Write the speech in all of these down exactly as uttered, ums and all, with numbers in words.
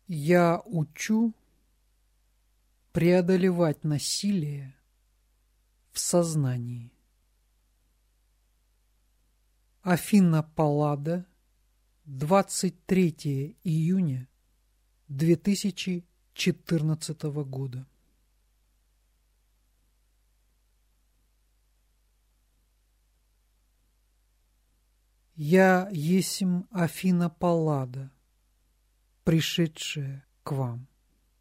Я учу преодолевать насилие в сознании. Афина Паллада, двадцать третье июня две тысячи четырнадцатого года. Я есмь Афина Паллада, пришедшая к вам.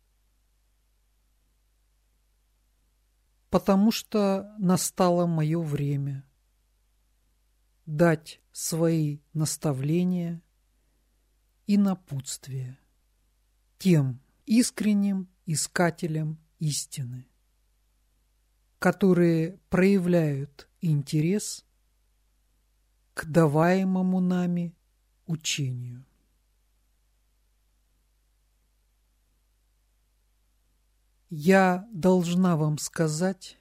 Потому что настало мое время дать свои наставления и напутствия тем искренним искателям истины, которые проявляют интерес к даваемому нами учению. Я должна вам сказать,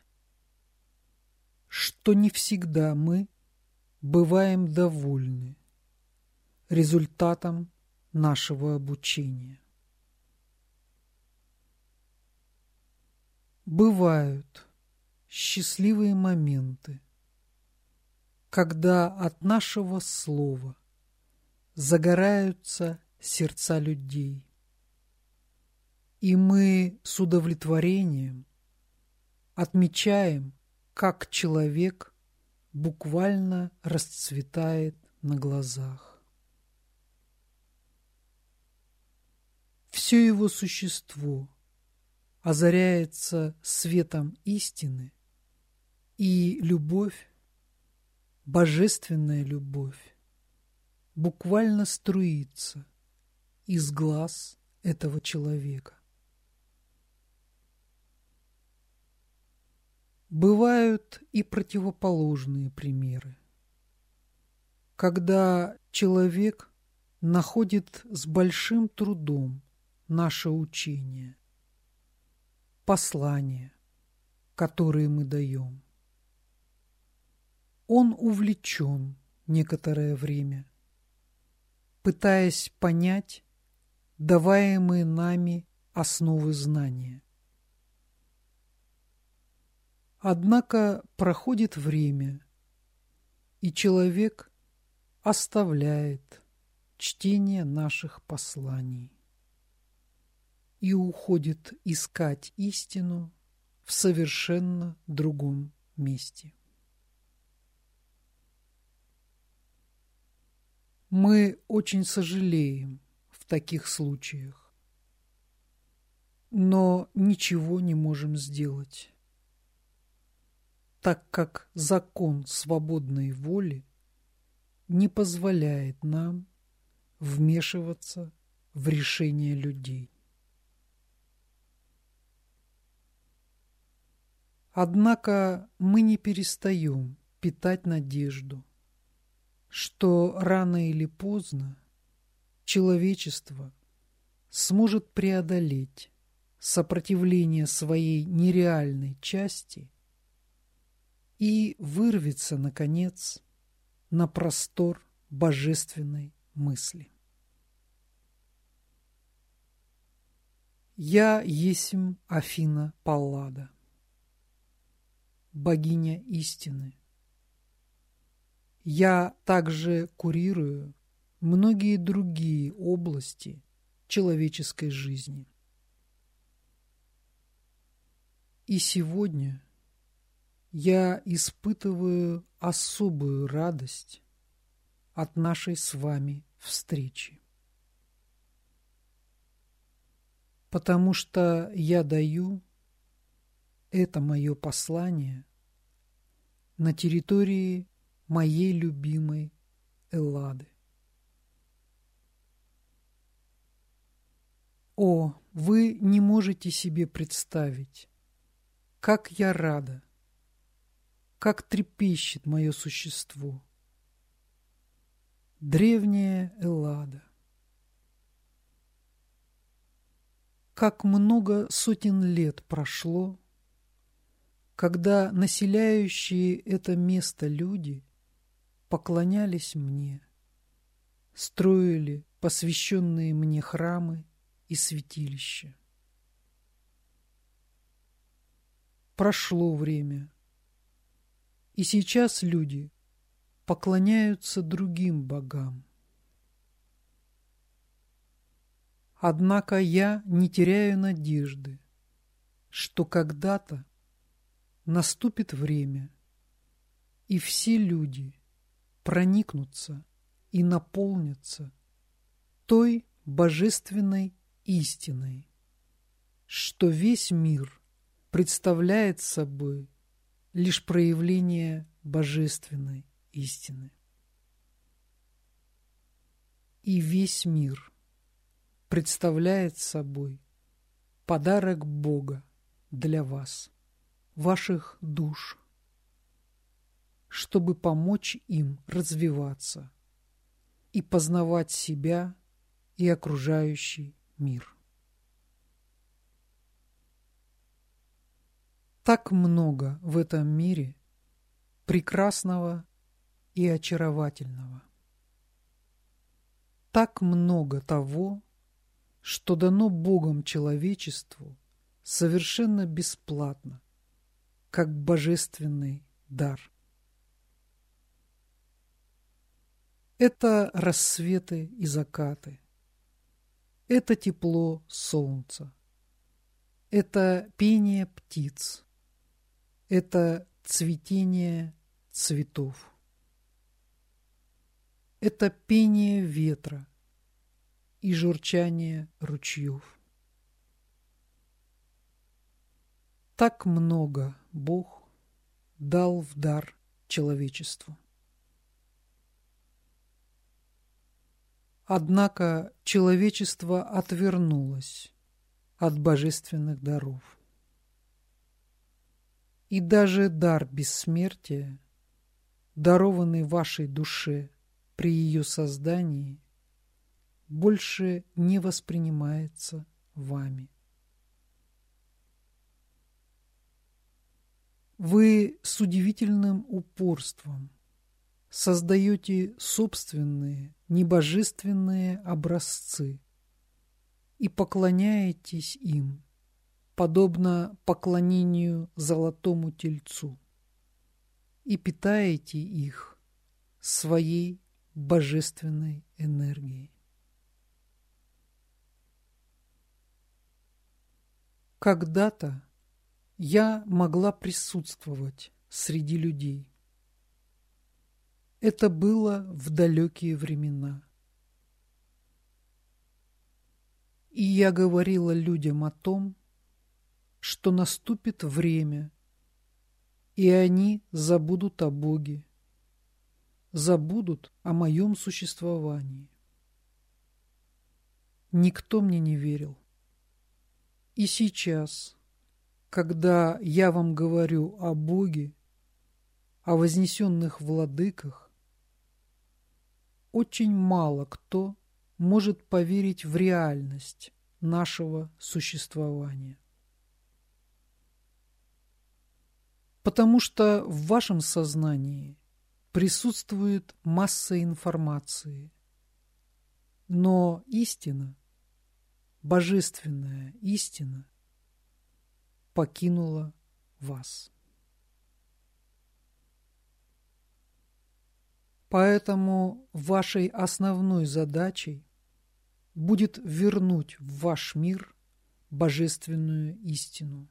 что не всегда мы бываем довольны результатом нашего обучения. Бывают счастливые моменты, когда от нашего слова загораются сердца людей, и мы с удовлетворением отмечаем, как человек буквально расцветает на глазах. Все его существо озаряется светом истины, и любовь, божественная любовь, буквально струится из глаз этого человека. Бывают и противоположные примеры, когда человек находит с большим трудом наше учение, послания, которые мы даем. Он увлечен некоторое время, пытаясь понять даваемые нами основы знания. Однако проходит время, и человек оставляет чтение наших посланий и уходит искать истину в совершенно другом месте. Мы очень сожалеем в таких случаях, но ничего не можем сделать, так как закон свободной воли не позволяет нам вмешиваться в решения людей. Однако мы не перестаем питать надежду, что рано или поздно человечество сможет преодолеть сопротивление своей нереальной части и вырвется, наконец, на простор божественной мысли. Я есмь Афина Паллада, богиня истины. Я также курирую многие другие области человеческой жизни. И сегодня я испытываю особую радость от нашей с вами встречи, потому что я даю это мое послание на территории моей любимой Эллады. О, вы не можете себе представить, как я рада, как трепещет мое существо. Древняя Эллада. Как много сотен лет прошло, когда населяющие это место люди поклонялись мне, строили посвященные мне храмы и святилище. Прошло время, и сейчас люди поклоняются другим богам. Однако я не теряю надежды, что когда-то наступит время, и все люди проникнутся и наполнятся той божественной истиной, что весь мир представляет собой лишь проявление божественной истины. И весь мир представляет собой подарок Бога для вас, ваших душ, чтобы помочь им развиваться и познавать себя и окружающий мир. Так много в этом мире прекрасного и очаровательного. Так много того, что дано Богом человечеству совершенно бесплатно, как божественный дар. Это рассветы и закаты, это тепло солнца, это пение птиц, это цветение цветов, это пение ветра и журчание ручьев. Так много Бог дал в дар человечеству. Однако человечество отвернулось от божественных даров. И даже дар бессмертия, дарованный вашей душе при ее создании, больше не воспринимается вами. Вы с удивительным упорством создаете собственные небожественные образцы и поклоняетесь им, подобно поклонению золотому тельцу, и питаете их своей божественной энергией. Когда-то я могла присутствовать среди людей. Это было в далекие времена. И я говорила людям о том, что наступит время, и они забудут о Боге, забудут о моем существовании. Никто мне не верил. И сейчас, когда я вам говорю о Боге, о вознесенных владыках, очень мало кто может поверить в реальность нашего существования. Потому что в вашем сознании присутствует масса информации, но истина, божественная истина, покинула вас. Поэтому вашей основной задачей будет вернуть в ваш мир божественную истину.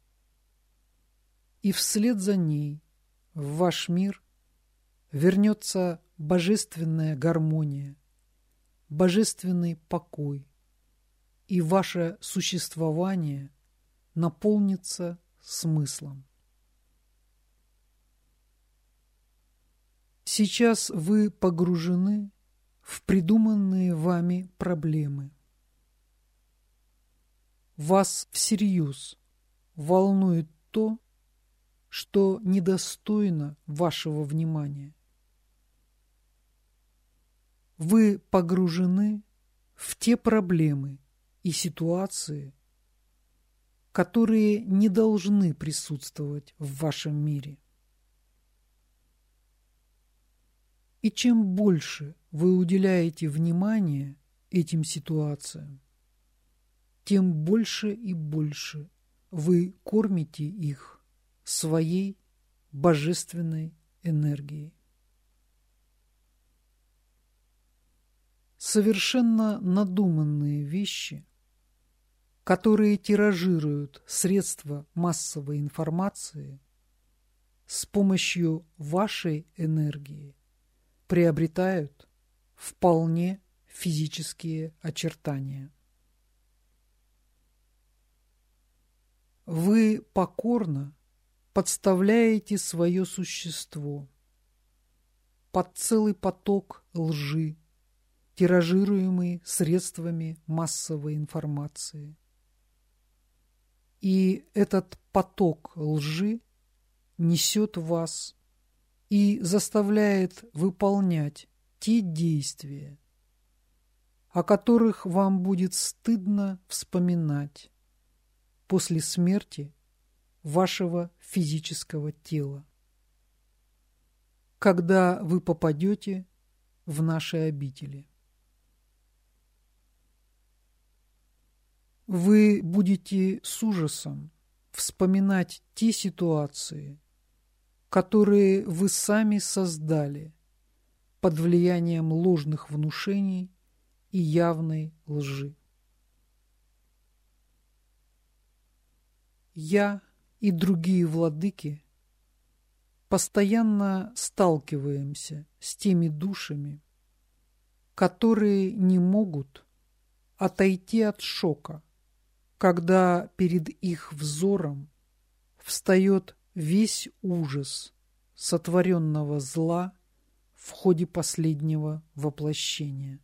И вслед за ней в ваш мир вернется божественная гармония, божественный покой, и ваше существование наполнится смыслом. Сейчас вы погружены в придуманные вами проблемы. Вас всерьез волнует то, что недостойно вашего внимания. Вы погружены в те проблемы и ситуации, которые не должны присутствовать в вашем мире. И чем больше вы уделяете внимания этим ситуациям, тем больше и больше вы кормите их своей божественной энергией. Совершенно надуманные вещи, которые тиражируют средства массовой информации, с помощью вашей энергии приобретают вполне физические очертания. Вы покорно подставляете свое существо под целый поток лжи, тиражируемый средствами массовой информации. И этот поток лжи несет вас и заставляет выполнять те действия, о которых вам будет стыдно вспоминать после смерти вашего физического тела, когда вы попадете в наши обители. Вы будете с ужасом вспоминать те ситуации, которые вы сами создали под влиянием ложных внушений и явной лжи. Я и другие владыки постоянно сталкиваемся с теми душами, которые не могут отойти от шока, когда перед их взором встает весь ужас сотворенного зла в ходе последнего воплощения.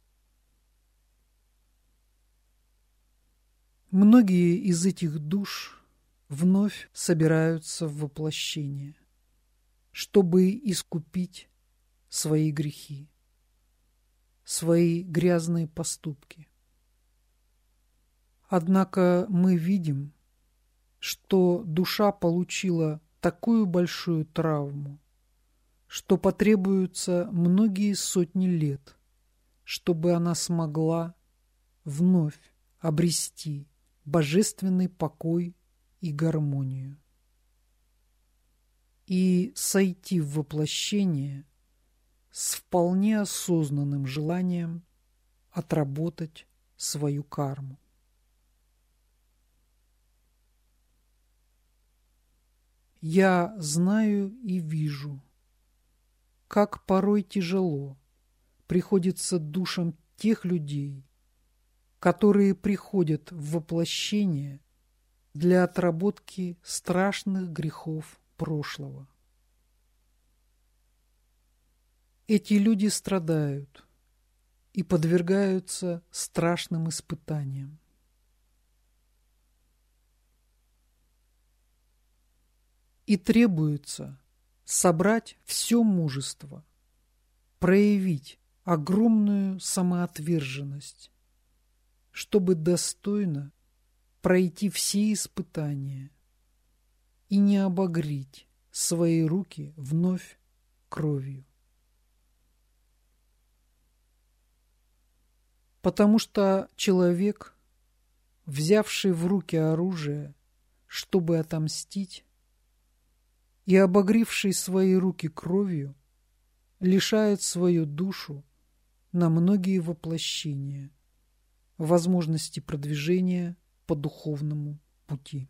Многие из этих душ вновь собираются в воплощение, чтобы искупить свои грехи, свои грязные поступки. Однако мы видим, что душа получила такую большую травму, что потребуются многие сотни лет, чтобы она смогла вновь обрести божественный покой и гармонию и сойти в воплощение с вполне осознанным желанием отработать свою карму. Я знаю и вижу, как порой тяжело приходится душам тех людей, которые приходят в воплощение для отработки страшных грехов прошлого. Эти люди страдают и подвергаются страшным испытаниям. И требуется собрать все мужество, проявить огромную самоотверженность, чтобы достойно пройти все испытания и не обогреть свои руки вновь кровью. Потому что человек, взявший в руки оружие, чтобы отомстить, и обогревший свои руки кровью, лишает свою душу на многие воплощения возможности продвижения по духовному пути.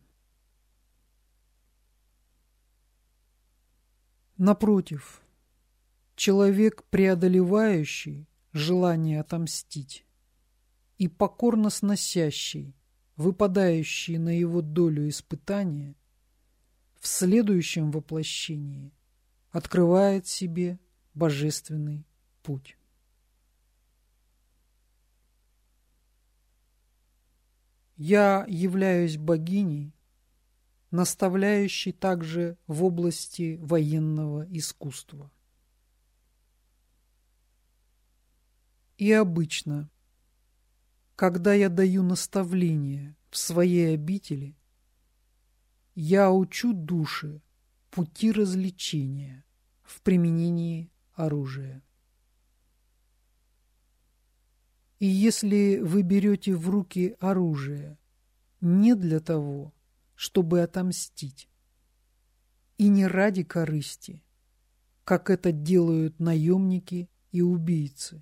Напротив, человек, преодолевающий желание отомстить и покорно сносящий выпадающие на его долю испытания, в следующем воплощении открывает себе божественный путь. Я являюсь богиней, наставляющей также в области военного искусства. И обычно, когда я даю наставления в своей обители, я учу души пути развлечения в применении оружия. И если вы берете в руки оружие не для того, чтобы отомстить, и не ради корысти, как это делают наемники и убийцы,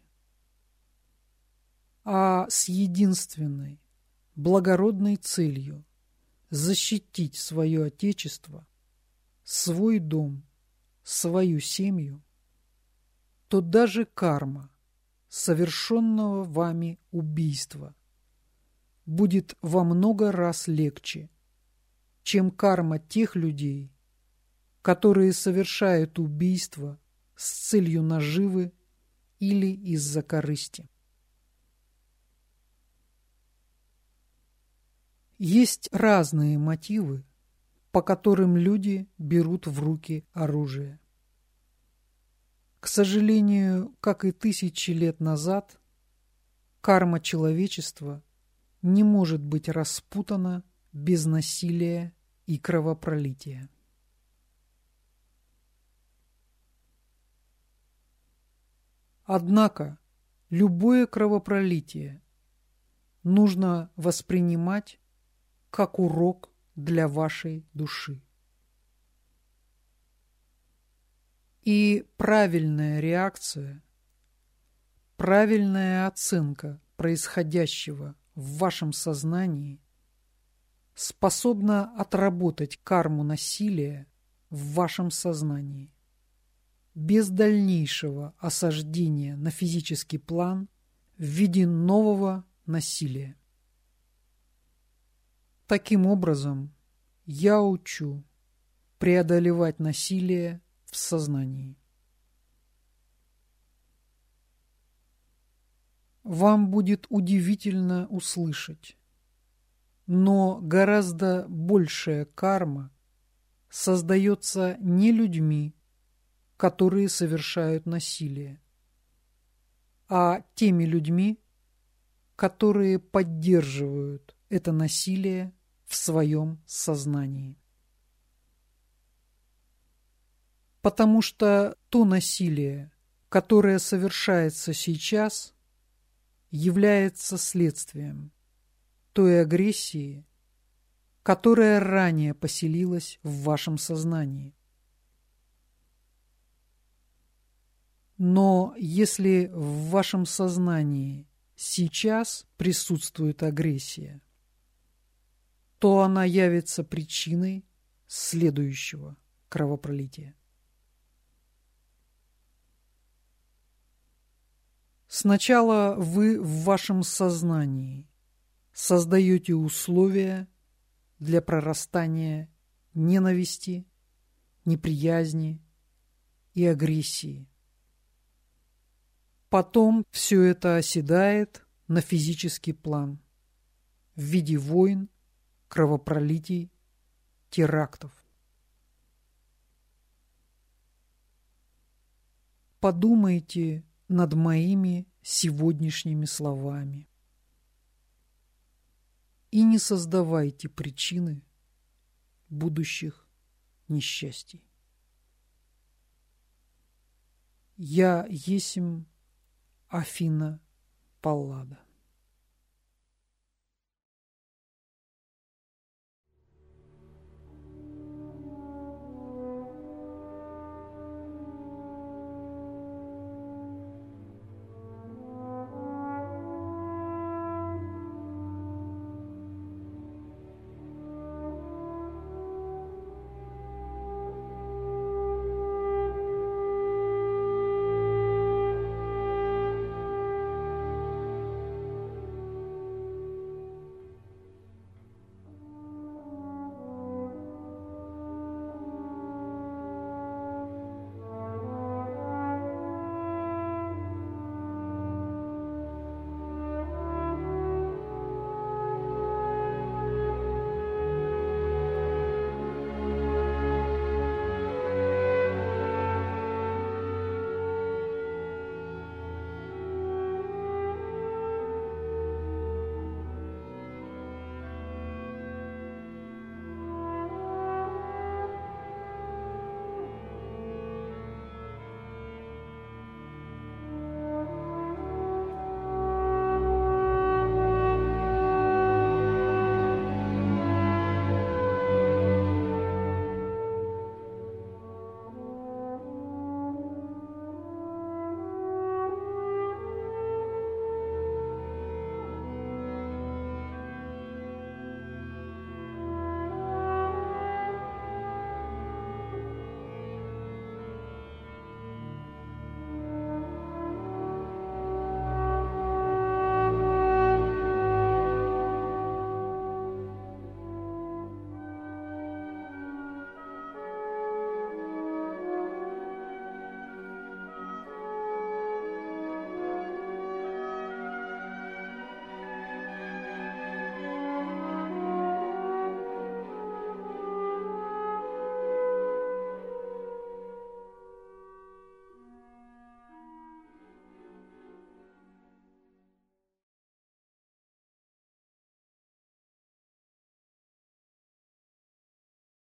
а с единственной благородной целью защитить свое отечество, свой дом, свою семью, то даже карма совершенного вами убийства будет во много раз легче, чем карма тех людей, которые совершают убийство с целью наживы или из-за корысти. Есть разные мотивы, по которым люди берут в руки оружие. К сожалению, как и тысячи лет назад, карма человечества не может быть распутана без насилия и кровопролития. Однако любое кровопролитие нужно воспринимать как урок для вашей души. И правильная реакция, правильная оценка происходящего в вашем сознании способна отработать карму насилия в вашем сознании без дальнейшего осаждения на физический план в виде нового насилия. Таким образом, я учу преодолевать насилие в сознании. Вам будет удивительно услышать, но гораздо большая карма создается не людьми, которые совершают насилие, а теми людьми, которые поддерживают это насилие в своем сознании. Потому что то насилие, которое совершается сейчас, является следствием той агрессии, которая ранее поселилась в вашем сознании. Но если в вашем сознании сейчас присутствует агрессия, то она явится причиной следующего кровопролития. Сначала вы в вашем сознании создаете условия для прорастания ненависти, неприязни и агрессии. Потом все это оседает на физический план в виде войн, кровопролитий, терактов. Подумайте над моими сегодняшними словами и не создавайте причины будущих несчастий. Я есмь Афина Паллада.